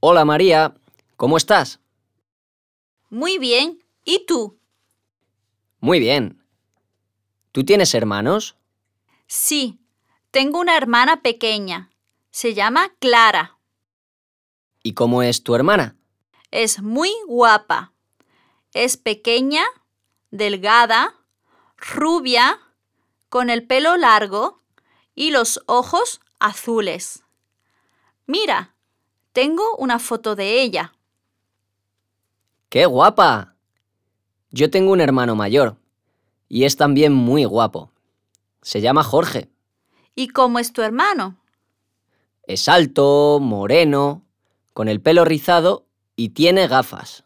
Hola María, ¿cómo estás? Muy bien. ¿Y tú? Muy bien. ¿Tú tienes hermanos? Sí, tengo una hermana pequeña. Se llama Clara. ¿Y cómo es tu hermana? Es muy guapa. Es pequeña, delgada, rubia, con el pelo largo y los ojos azules. Mira, tengo una foto de ella. ¡Qué guapa! Yo tengo un hermano mayor y es también muy guapo. Se llama Jorge. ¿Y cómo es tu hermano? Es alto, moreno, con el pelo rizado y tiene gafas.